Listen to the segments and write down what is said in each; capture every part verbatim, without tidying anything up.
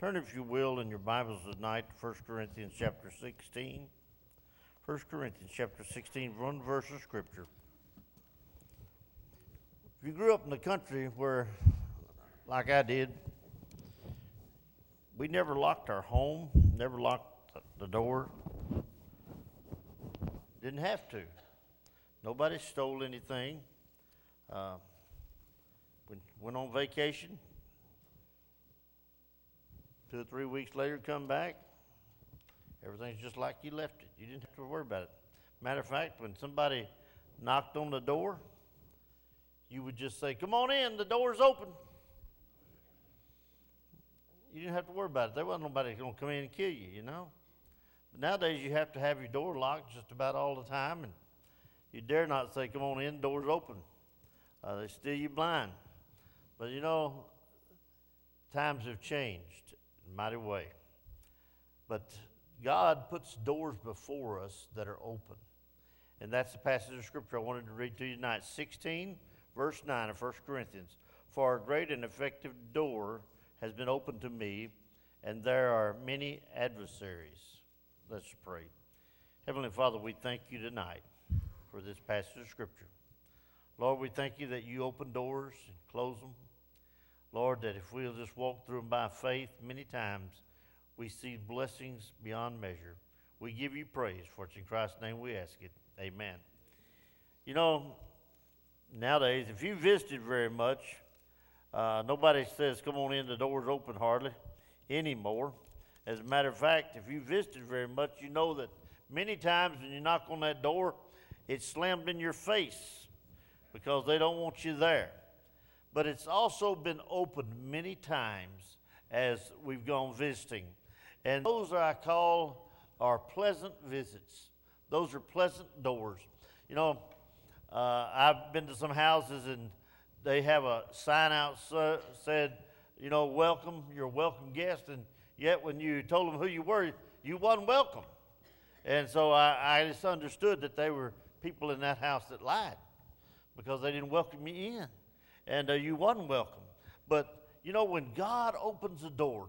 Turn, if you will, in your Bibles tonight to First Corinthians chapter sixteen. First Corinthians chapter sixteen, one verse of Scripture. If you grew up in the country where, like I did, we never locked our home, never locked the door. Didn't have to. Nobody stole anything. Uh, we went on vacation. Two or three weeks later, come back. Everything's just like you left it. You didn't have to worry about it. Matter of fact, when somebody knocked on the door, you would just say, "Come on in, the door's open." You didn't have to worry about it. There wasn't nobody going to come in and kill you, you know. But nowadays, you have to have your door locked just about all the time, and you dare not say, "Come on in, the door's open." Uh, they steal you blind. But you know, times have changed in a mighty way. But God puts doors before us that are open. And that's the passage of Scripture I wanted to read to you tonight. sixteen, verse nine of First Corinthians. "For a great and effective door has been opened to me, and there are many adversaries." Let's pray. Heavenly Father, we thank you tonight for this passage of Scripture. Lord, we thank you that you open doors and close them. Lord, that if we'll just walk through them by faith, many times we see blessings beyond measure. We give you praise, for it's in Christ's name we ask it. Amen. You know, nowadays, if you visited very much, uh, nobody says, "Come on in, the door's open," hardly anymore. As a matter of fact, if you visited very much, you know that many times when you knock on that door, it's slammed in your face because they don't want you there. But it's also been opened many times as we've gone visiting. And those are, I call, are pleasant visits. Those are pleasant doors. You know, uh, I've been to some houses and they have a sign out so, said, you know, "Welcome, you're a welcome guest," and yet when you told them who you were, you wasn't welcome. And so I, I just understood that they were people in that house that lied because they didn't welcome me in. And uh, you wasn't welcome. But, you know, when God opens a door,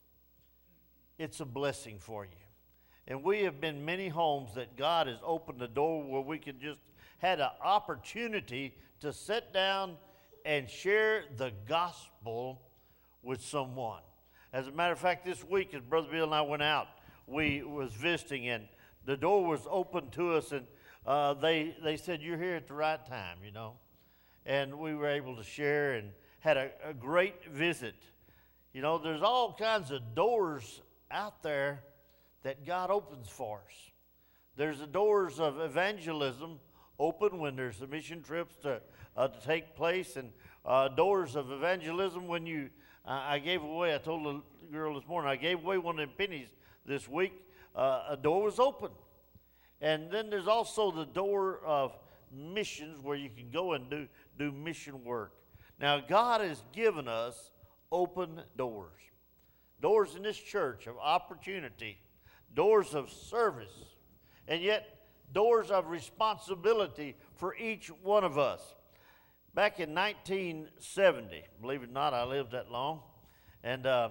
it's a blessing for you. And we have been many homes that God has opened the door where we can just had an opportunity to sit down and share the gospel with someone. As a matter of fact, this week as Brother Bill and I went out, we was visiting and the door was open to us, and uh, they, they said, "You're here at the right time," you know. And we were able to share and had a, a great visit. You know, there's all kinds of doors out there that God opens for us. There's the doors of evangelism open when there's the mission trips to, uh, to take place, and uh, doors of evangelism when you, uh, I gave away, I told the girl this morning, I gave away one of them pennies this week. Uh, a door was open. And then there's also the door of missions where you can go and do, do mission work. Now, God has given us open doors. Doors in this church of opportunity, doors of service, and yet doors of responsibility for each one of us. Back in nineteen seventy, believe it or not, I lived that long, and uh,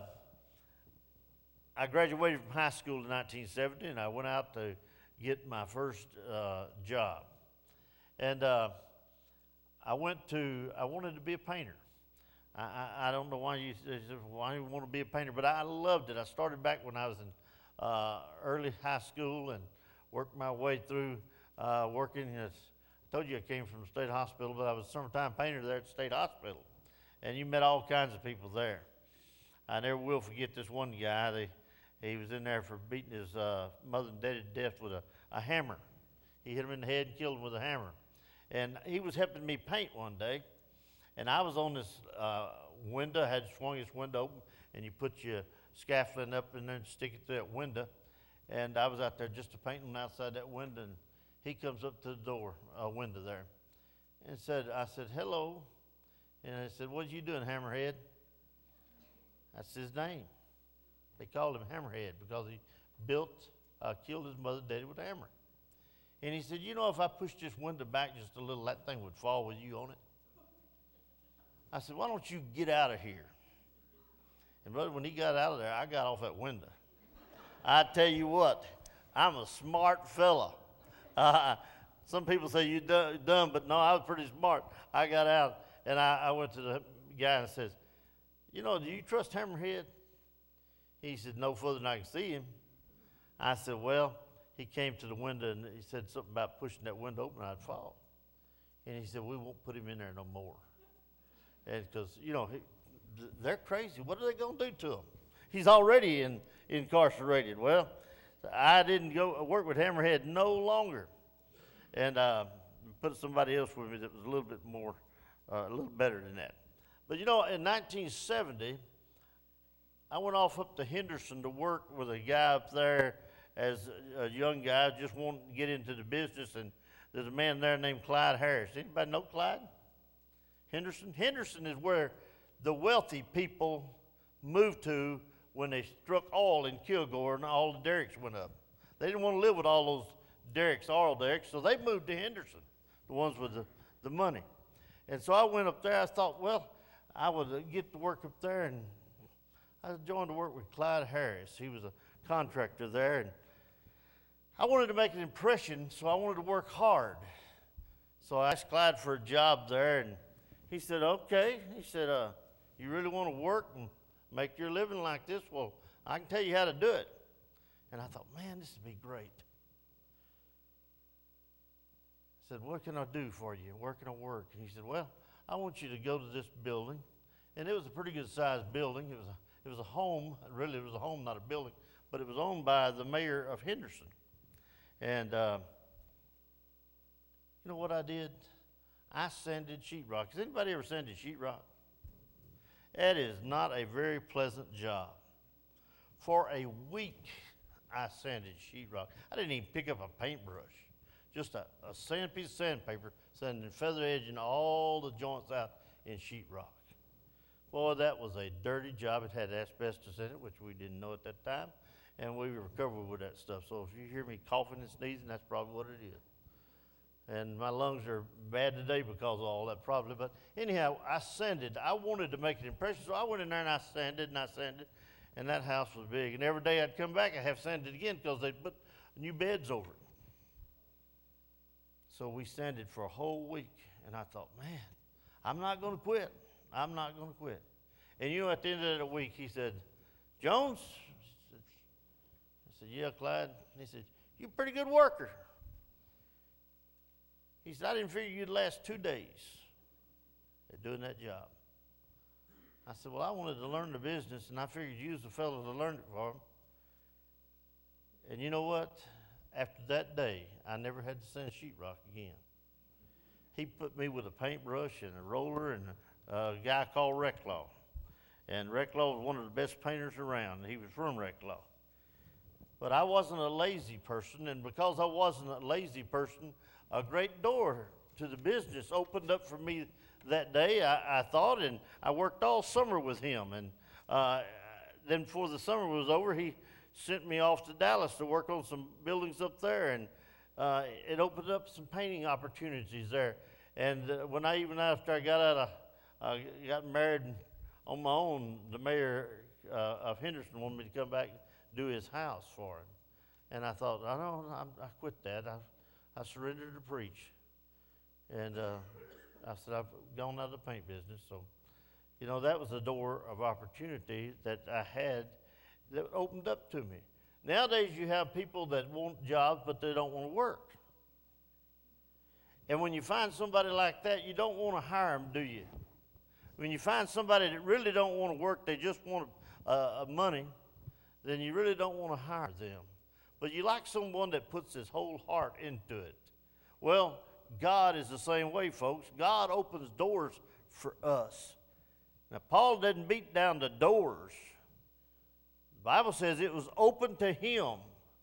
I graduated from high school in nineteen seventy, and I went out to get my first uh, job. And uh, I went to, I wanted to be a painter. I, I, I don't know why you, why you want to be a painter, but I loved it. I started back when I was in uh, early high school and worked my way through uh, working. As, I told you I came from the state hospital, but I was a summertime painter there at the state hospital. And you met all kinds of people there. I never will forget this one guy. They, he was in there for beating his uh, mother and daddy to death with a, a hammer. He hit him in the head and killed him with a hammer. And he was helping me paint one day, and I was on this uh, window, had swung this window open, and you put your scaffolding up and then stick it through that window. And I was out there just painting outside that window, and he comes up to the door, uh, window there, and said, I said, "Hello." And I said, "What are you doing, Hammerhead?" That's his name. They called him Hammerhead because he built, uh, killed his mother and daddy with a hammer. And he said, "You know, if I pushed this window back just a little, that thing would fall with you on it." I said, "Why don't you get out of here?" And brother, when he got out of there, I got off that window. I tell you what, I'm a smart fella. Uh, some people say you're dumb, but no, I was pretty smart. I got out, and I, I went to the guy and says, you know, do you trust Hammerhead? He said, no further than I can see him. I said, well, he came to the window, and he said something about pushing that window open, I'd fall. And he said, we won't put him in there no more. And because, you know, he, they're crazy. What are they going to do to him? He's already in, incarcerated. Well, I didn't go work with Hammerhead no longer. And uh, put somebody else with me that was a little bit more, uh, a little better than that. But, you know, in nineteen seventy, I went off up to Henderson to work with a guy up there as a young guy, just wanting to get into the business. And there's a man there named Clyde Harris. Anybody know Clyde? Henderson? Henderson is where the wealthy people moved to when they struck oil in Kilgore and all the derricks went up. They didn't want to live with all those derricks, oil derricks, so they moved to Henderson, the ones with the, the money. And so I went up there. I thought, well, I would uh, get to work up there, and I joined to work with Clyde Harris. He was a contractor there, and I wanted to make an impression, so I wanted to work hard. So I asked Clyde for a job there, and he said, okay. He said, uh, you really want to work and make your living like this? Well, I can tell you how to do it. And I thought, man, this would be great. I said, what can I do for you? Where can I work? And he said, well, I want you to go to this building. And it was a pretty good sized building. It was a, it was a home. Really, it was a home, not a building. But it was owned by the mayor of Henderson. And uh, you know what I did? I sanded sheetrock. Has anybody ever sanded sheetrock? It is not a very pleasant job. For a week, I sanded sheetrock. I didn't even pick up a paintbrush. Just a, a sand piece of sandpaper, sanding feather edging all the joints out in sheetrock. Boy, that was a dirty job. It had asbestos in it, which we didn't know at that time, and we were covered with that stuff. So if you hear me coughing and sneezing, that's probably what it is. And my lungs are bad today because of all that probably. But anyhow, I sanded. I wanted to make an impression, so I went in there and I sanded and I sanded, and that house was big. And every day I'd come back, I'd have sanded again because they'd put new beds over it. So we sanded for a whole week, and I thought, man, I'm not going to quit. I'm not going to quit. And you know, at the end of the week, he said, Jones? I said, yeah, Clyde. He said, you're a pretty good worker. He said, I didn't figure you'd last two days at doing that job. I said, well, I wanted to learn the business, and I figured you was the fellow to learn it for him. And you know what? After that day, I never had to sand sheetrock again. He put me with a paintbrush and a roller and a, a guy called Reclaw. And Reclaw was one of the best painters around. He was from Reclaw. But I wasn't a lazy person, and because I wasn't a lazy person, a great door to the business opened up for me that day, I, I thought, and I worked all summer with him. And uh, then before the summer was over, he sent me off to Dallas to work on some buildings up there, and uh, it opened up some painting opportunities there. And uh, when I, even after I got out of, uh, got married on my own, the mayor uh, of Henderson wanted me to come back and do his house for him. And I thought, I don't, I, I quit that. I, I surrendered to preach. And uh, I said, I've gone out of the paint business. So, you know, that was a door of opportunity that I had that opened up to me. Nowadays, you have people that want jobs, but they don't want to work. And when you find somebody like that, you don't want to hire them, do you? When you find somebody that really don't want to work, they just want uh, money, then you really don't want to hire them. But you like someone that puts his whole heart into it. Well, God is the same way, folks. God opens doors for us. Now, Paul didn't beat down the doors. The Bible says it was open to him.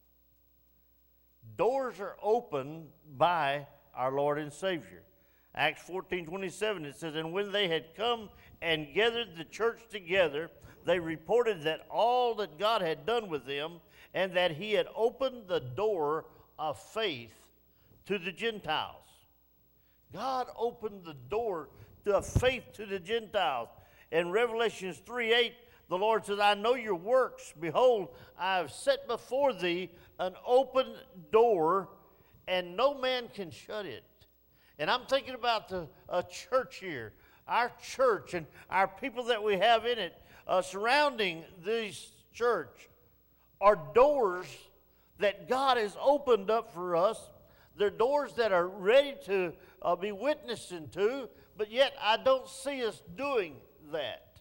Doors are opened by our Lord and Savior. Acts fourteen twenty-seven, it says, and when they had come and gathered the church together, they reported that all that God had done with them, and that he had opened the door of faith to the Gentiles. God opened the door of faith to the Gentiles. In Revelation three eight, The Lord says, I know your works. Behold, I have set before thee an open door, and no man can shut it. And I'm thinking about the uh, church here, our church and our people that we have in it uh, surrounding this church are doors that God has opened up for us. They're doors that are ready to uh, be witnessed into, but yet I don't see us doing that.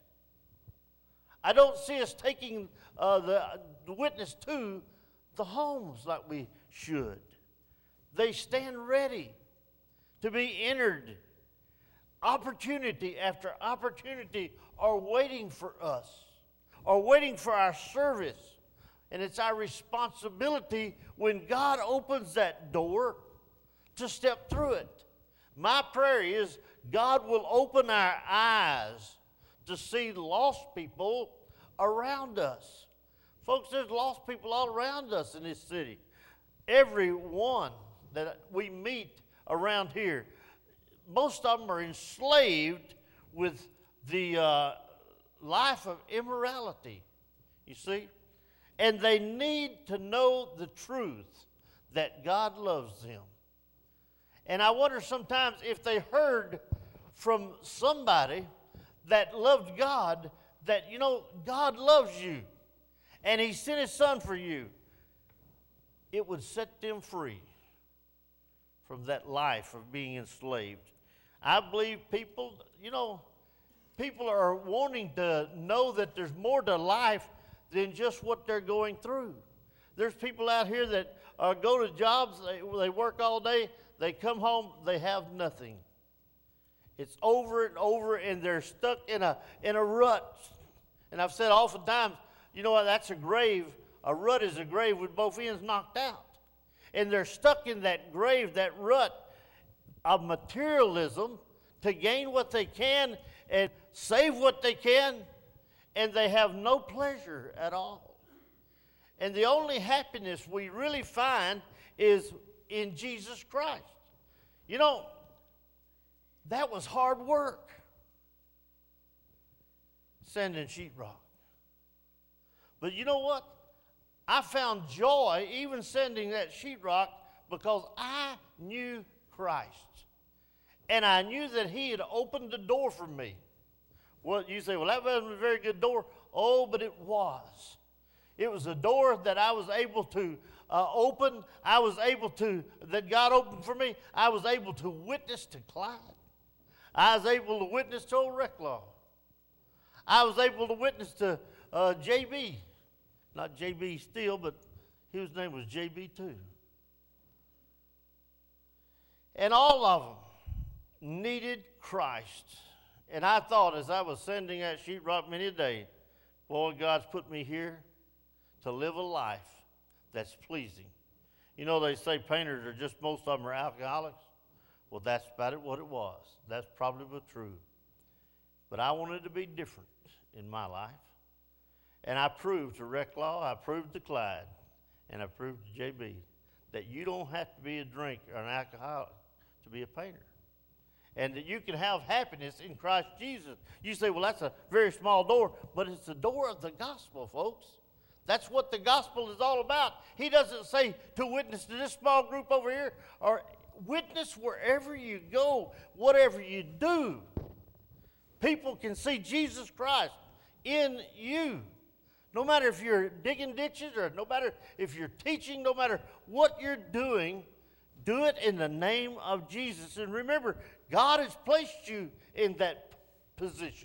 I don't see us taking uh, the, the witness to the homes like we should. They stand ready to be entered. Opportunity after opportunity are waiting for us, are waiting for our service. And it's our responsibility when God opens that door to step through it. My prayer is God will open our eyes to see lost people around us. Folks, there's lost people all around us in this city. Everyone that we meet around here, most of them are enslaved with the uh, life of immorality, you see? And they need to know the truth that God loves them. And I wonder sometimes if they heard from somebody that loved God, that, you know, God loves you, and He sent His Son for you, it would set them free from that life of being enslaved. I believe people, you know, people are wanting to know that there's more to life than just what they're going through. There's people out here that uh, go to jobs, they, they work all day, they come home, they have nothing. It's over and over, and they're stuck in a in a rut. And I've said oftentimes, you know what, that's a grave. A rut is a grave with both ends knocked out. And they're stuck in that grave, that rut of materialism to gain what they can and save what they can, and they have no pleasure at all. And the only happiness we really find is in Jesus Christ. You know, that was hard work, sanding sheetrock. But you know what? I found joy even sending that sheetrock because I knew Christ. And I knew that He had opened the door for me. Well, you say, well, that wasn't a very good door. Oh, but it was. It was a door that I was able to uh, open. I was able to, that God opened for me. I was able to witness to Clyde. I was able to witness to old Recklaw. I was able to witness to uh, J B. Not J B Steele, but his name was J B too. And all of them needed Christ. And I thought as I was sending that sheetrock many a day, boy, God's put me here to live a life that's pleasing. You know, they say painters are just, most of them are alcoholics. Well, that's about it what it was. That's probably true. But I wanted to be different in my life. And I proved to Recklaw, I proved to Clyde, and I proved to J B that you don't have to be a drinker or an alcoholic to be a painter. And that you can have happiness in Christ Jesus. You say, well, that's a very small door, but it's the door of the gospel, folks. That's what the gospel is all about. He doesn't say to witness to this small group over here, or witness wherever you go, whatever you do. People can see Jesus Christ in you. No matter if you're digging ditches, or no matter if you're teaching, no matter what you're doing, do it in the name of Jesus. And remember, God has placed you in that position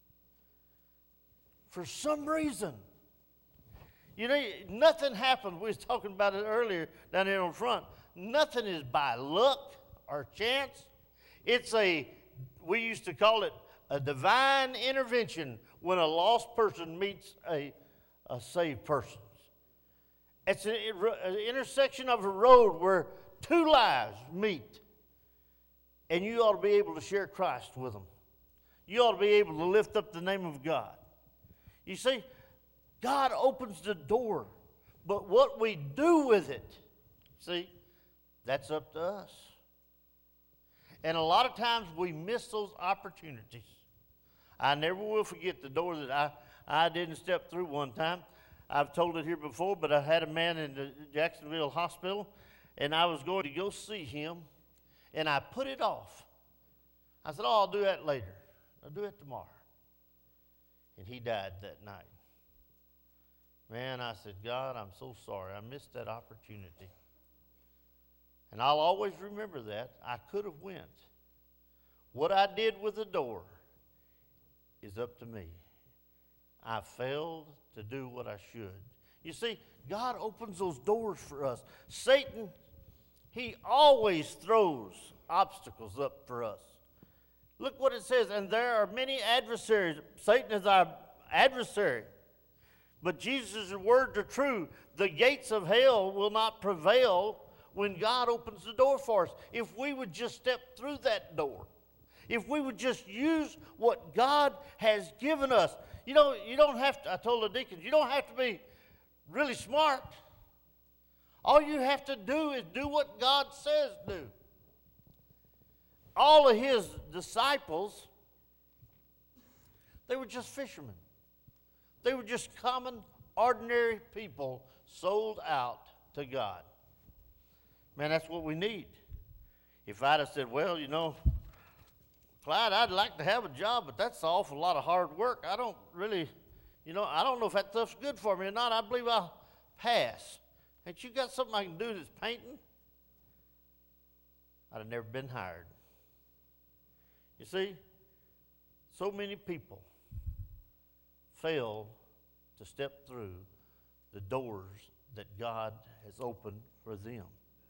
for some reason. You know, nothing happened. We was talking about it earlier down here on front. Nothing is by luck or chance. It's a, we used to call it a divine intervention when a lost person meets a, a saved person. It's an intersection of a road where two lives meet. And you ought to be able to share Christ with them. You ought to be able to lift up the name of God. You see, God opens the door, but what we do with it, see, that's up to us. And a lot of times we miss those opportunities. I never will forget the door that I, I didn't step through one time. I've told it here before, but I had a man in the Jacksonville hospital, and I was going to go see him, and I put it off. I said, oh, I'll do that later. I'll do it tomorrow. And he died that night. Man, I said, God, I'm so sorry. I missed that opportunity. And I'll always remember that. I could have went. What I did with the door is up to me. I failed to do what I should. You see, God opens those doors for us. Satan, he always throws obstacles up for us. Look what it says, and there are many adversaries. Satan is our adversary. But Jesus' words are true. The gates of hell will not prevail when God opens the door for us. If we would just step through that door. If we would just use what God has given us. You know, you don't have to, I told the deacons, you don't have to be really smart. All you have to do is do what God says do. All of his disciples, they were just fishermen. They were just common, ordinary people sold out to God. Man, that's what we need. If I'd have said, well, you know, Clyde, I'd like to have a job, but that's an awful lot of hard work. I don't really, you know, I don't know if that stuff's good for me or not. I believe I'll pass. Ain't you got something I can do that's painting? I'd have never been hired. You see, so many people fail to step through the doors that God has opened for them.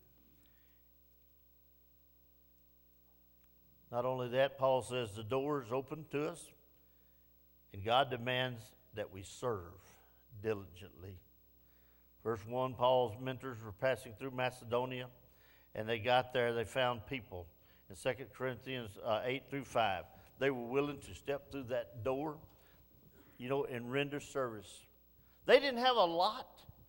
Not only that, Paul says the door is open to us, and God demands that we serve diligently. Verse one, Paul's mentors were passing through Macedonia, and they got there, they found people. In Second Corinthians uh, eight through five, they were willing to step through that door, you know, and render service. They didn't have a lot,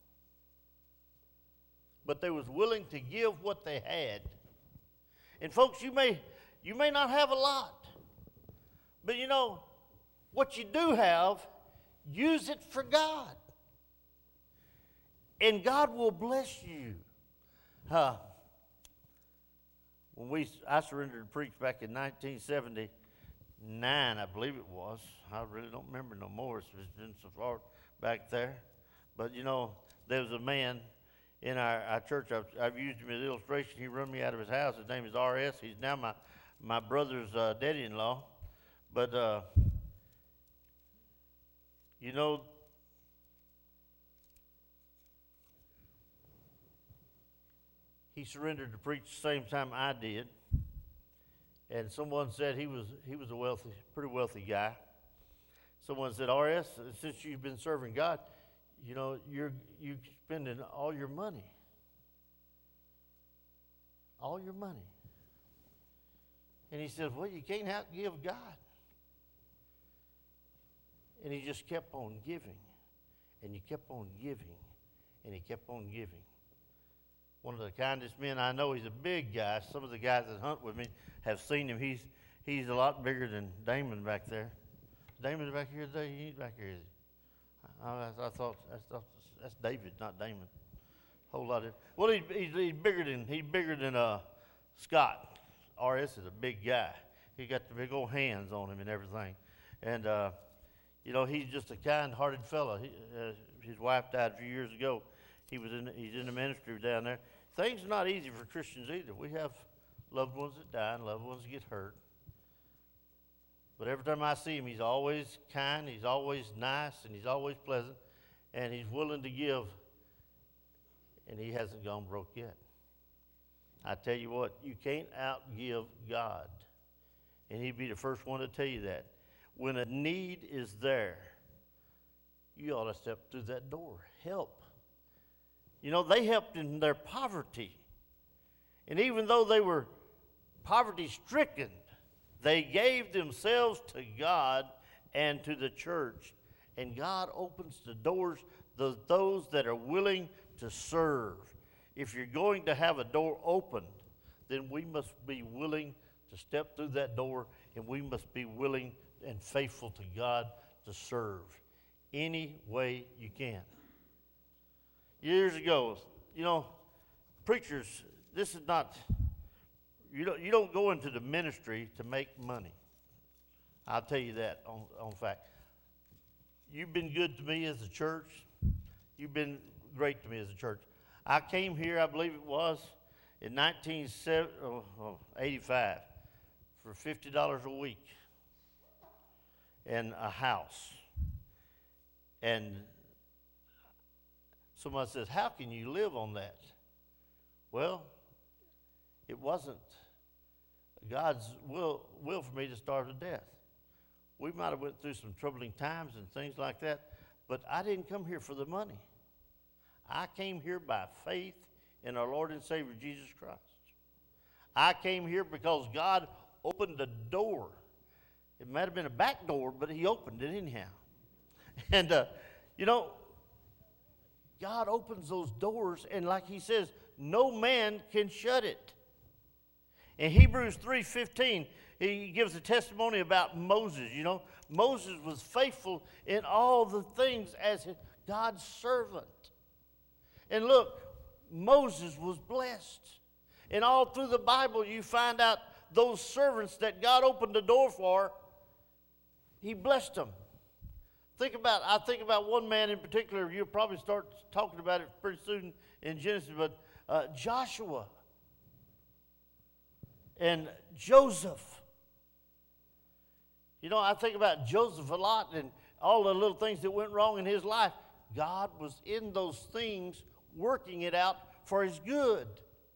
but they was willing to give what they had. And folks, you may you may not have a lot, but you know, what you do have, use it for God. And God will bless you. Uh, when we I surrendered to preach back in nineteen seventy-nine, I believe it was. I really don't remember no more. It's been so far back there. But, you know, there was a man in our, our church. I've, I've used him as an illustration. He run me out of his house. His name is R S. He's now my, my brother's uh, daddy-in-law. But, uh, you know, he surrendered to preach the same time I did. And someone said he was he was a wealthy, pretty wealthy guy. Someone said, R S, since you've been serving God, you know, you're you spending all your money. All your money. And he said, well, you can't outgive God. And he just kept on giving. And he kept on giving. And he kept on giving. One of the kindest men I know. He's a big guy. Some of the guys that hunt with me have seen him. He's he's a lot bigger than Damon back there. Damon's back here today. He ain't back here, is he? I, I, I thought that's, that's David, not Damon. Whole lot of. Well, he's, he's, he's bigger than he's bigger than uh, Scott. R S is a big guy. He got the big old hands on him and everything, and uh, you know he's just a kind-hearted fellow. He, uh, his wife died a few years ago. He was in he's in the ministry down there. Things are not easy for Christians either. We have loved ones that die and loved ones that get hurt. But every time I see him, he's always kind, he's always nice, and he's always pleasant, and he's willing to give, and he hasn't gone broke yet. I tell you what, you can't outgive God, and he'd be the first one to tell you that. When a need is there, you ought to step through that door, help. You know, they helped in their poverty. And even though they were poverty-stricken, they gave themselves to God and to the church. And God opens the doors to those that are willing to serve. If you're going to have a door opened, then we must be willing to step through that door, and we must be willing and faithful to God to serve. any way you can. Years ago, you know, preachers, this is not, you don't, you don't go into the ministry to make money. I'll tell you that on, on fact. You've been good to me as a church. You've been great to me as a church. I came here, I believe it was, in nineteen eighty-five for fifty dollars a week and a house. And somebody says, how can you live on that? Well, it wasn't God's will, will for me to starve to death. We might have went through some troubling times and things like that, but I didn't come here for the money. I came here by faith in our Lord and Savior, Jesus Christ. I came here because God opened a door. It might have been a back door, but he opened it anyhow. And, uh, you know, God opens those doors, and like he says, no man can shut it. In Hebrews three fifteen, he gives a testimony about Moses. You know, Moses was faithful in all the things as God's servant. And look, Moses was blessed. And all through the Bible, you find out those servants that God opened the door for, he blessed them. Think about, I think about one man in particular. You'll probably start talking about it pretty soon in Genesis, but uh, Joshua and Joseph. You know, I think about Joseph a lot and all the little things that went wrong in his life. God was in those things working it out for his good.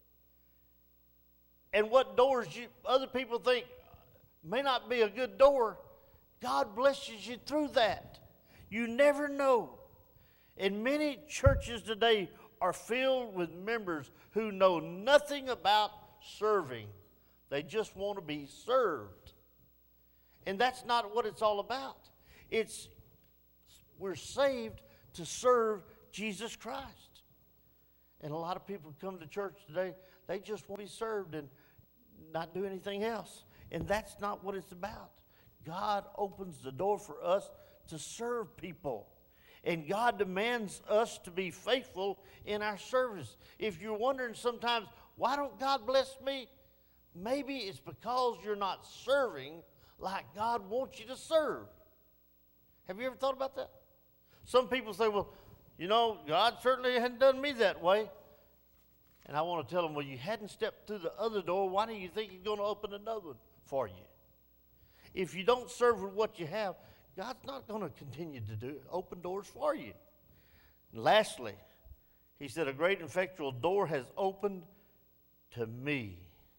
And what doors you, other people think may not be a good door, God blesses you through that. You never know. And many churches today are filled with members who know nothing about serving. They just want to be served. And that's not what it's all about. It's we're saved to serve Jesus Christ. And a lot of people come to church today, they just want to be served and not do anything else. And that's not what it's about. God opens the door for us to serve people. And God demands us to be faithful in our service. If you're wondering sometimes, why don't God bless me? Maybe it's because you're not serving like God wants you to serve. Have you ever thought about that? Some people say, well, you know, God certainly hadn't done me that way. And I want to tell them, well, you hadn't stepped through the other door. Why do you think he's going to open another one for you? If you don't serve with what you have, God's not going to continue to do open doors for you. And lastly, he said, a great and effectual door has opened to me.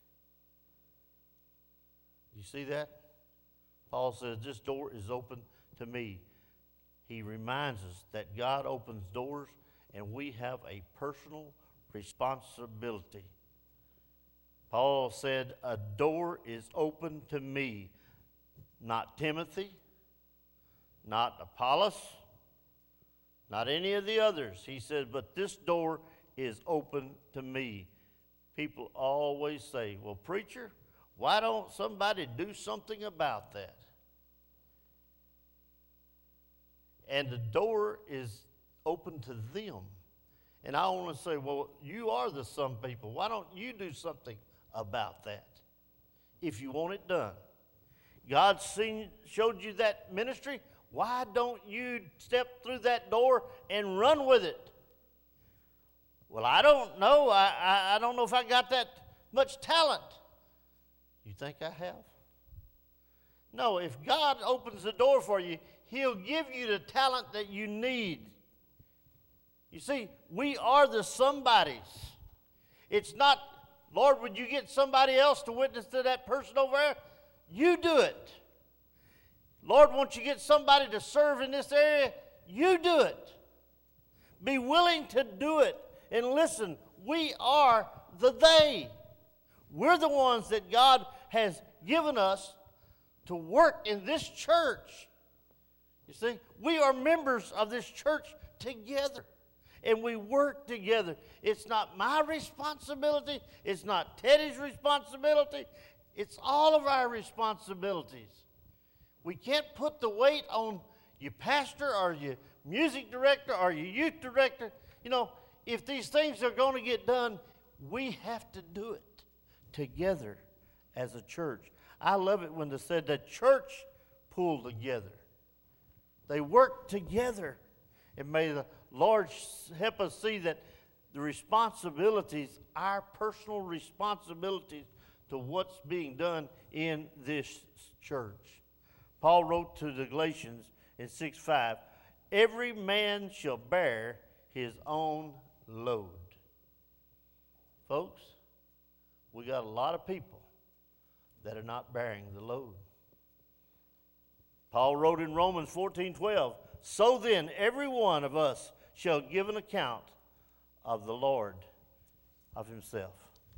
You see that? Paul says, this door is open to me. He reminds us that God opens doors and we have a personal responsibility. Paul said, a door is open to me, not Timothy, not Apollos, not any of the others. He said, but this door is open to me. People always say, well, preacher, why don't somebody do something about that? And the door is open to them. And I want to say, well, you are the some people. Why don't you do something about that if you want it done? God seen, showed you that ministry. Why don't you step through that door and run with it? Well, I don't know. I, I, I don't know if I got that much talent. You think I have? No, if God opens the door for you, he'll give you the talent that you need. You see, we are the somebodies. It's not, Lord, would you get somebody else to witness to that person over there? You do it. Lord, won't you get somebody to serve in this area? You do it. Be willing to do it. And listen, we are the they. We're the ones that God has given us to work in this church. You see, we are members of this church together. And we work together. It's not my responsibility. It's not Teddy's responsibility. It's all of our responsibilities. We can't put the weight on your pastor or your music director? Are you youth director? You know, if these things are going to get done, we have to do it together as a church. I love it when they said the church pulled together. They worked together. And may the Lord help us see that the responsibilities, our personal responsibilities to what's being done in this church. Paul wrote to the Galatians in six five, every man shall bear his own load. Folks, we got a lot of people that are not bearing the load. Paul wrote in Romans fourteen twelve, so then every one of us shall give an account of the Lord of himself.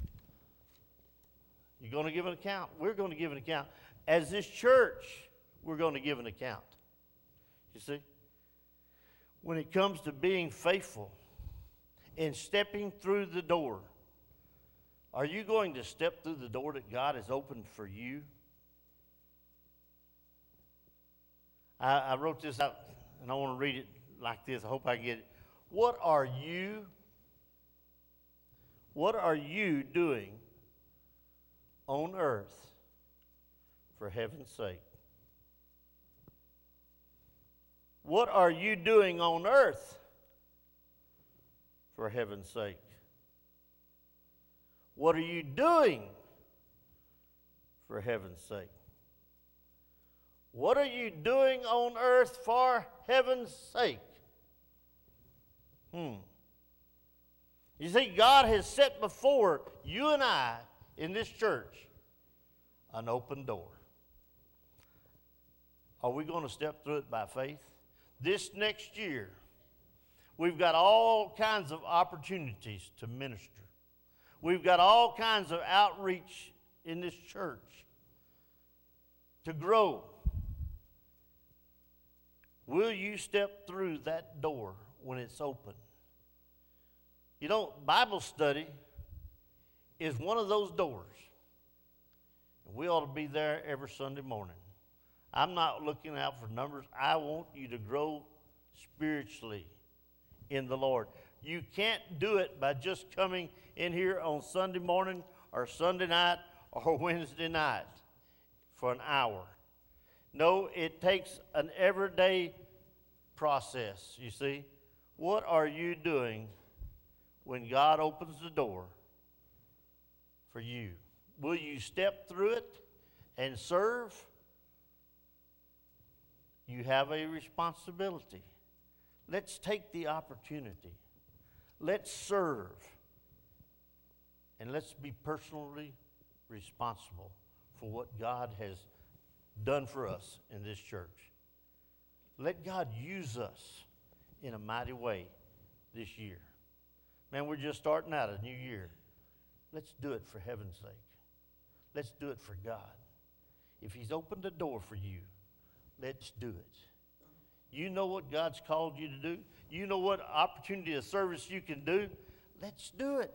You're going to give an account. We're going to give an account. As this church, we're going to give an account. You see? When it comes to being faithful and stepping through the door, are you going to step through the door that God has opened for you? I, I wrote this out, and I want to read it like this. I hope I get it. What are you, what are you doing on earth for heaven's sake? What are you doing on earth for heaven's sake? What are you doing for heaven's sake? What are you doing on earth for heaven's sake? Hmm. You see, God has set before you and I in this church an open door. Are we going to step through it by faith? This next year, we've got all kinds of opportunities to minister. We've got all kinds of outreach in this church to grow. Will you step through that door when it's open? You know, Bible study is one of those doors. We ought to be there every Sunday morning. I'm not looking out for numbers. I want you to grow spiritually in the Lord. You can't do it by just coming in here on Sunday morning or Sunday night or Wednesday night for an hour. No, it takes an everyday process, you see. What are you doing when God opens the door for you? Will you step through it and serve? You have a responsibility. Let's take the opportunity. Let's serve. And let's be personally responsible for what God has done for us in this church. Let God use us in a mighty way this year. Man, we're just starting out a new year. Let's do it for heaven's sake. Let's do it for God. If He's opened a door for you, let's do it. You know what God's called you to do. You know what opportunity of service you can do. Let's do it.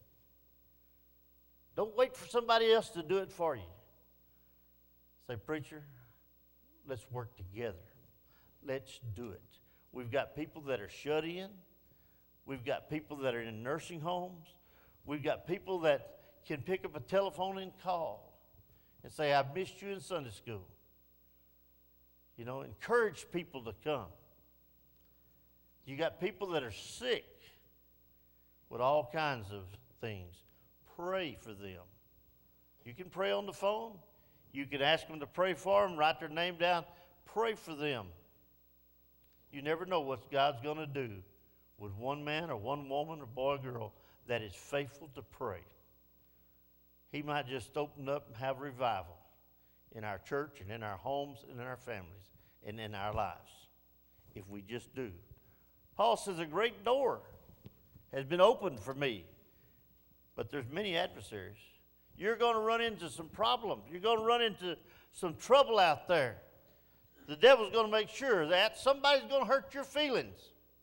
Don't wait for somebody else to do it for you. Say, preacher, let's work together. Let's do it. We've got people that are shut in. We've got people that are in nursing homes. We've got people that can pick up a telephone and call and say, I've missed you in Sunday school. You know, encourage people to come. You got people that are sick with all kinds of things. Pray for them. You can pray on the phone. You can ask them to pray for them, write their name down. Pray for them. You never know what God's going to do with one man or one woman or boy or girl that is faithful to pray. He might just open up and have revival in our church and in our homes and in our families and in our lives if we just do. Paul says a great door has been opened for me, but there's many adversaries. You're going to run into some problems. You're going to run into some trouble out there. The devil's going to make sure that somebody's going to hurt your feelings.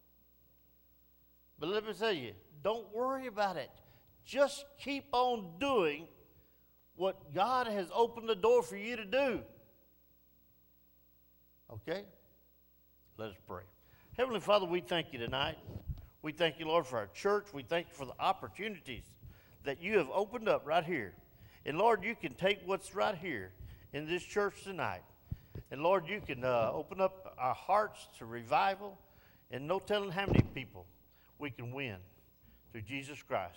But let me tell you, don't worry about it. Just keep on doing what God has opened the door for you to do. Okay? Let us pray. Heavenly Father, we thank you tonight. We thank you, Lord, for our church. We thank you for the opportunities that you have opened up right here. And Lord, you can take what's right here in this church tonight. And Lord, you can uh, open up our hearts to revival, and no telling how many people we can win through Jesus Christ.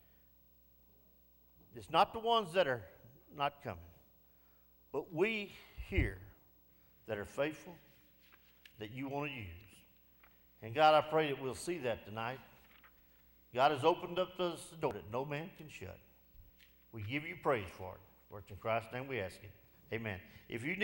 It's not the ones that are not coming, but we here that are faithful, that you want to use. And God, I pray that we'll see that tonight. God has opened up the door that no man can shut. We give you praise for it. For it's in Christ's name we ask it. Amen. If you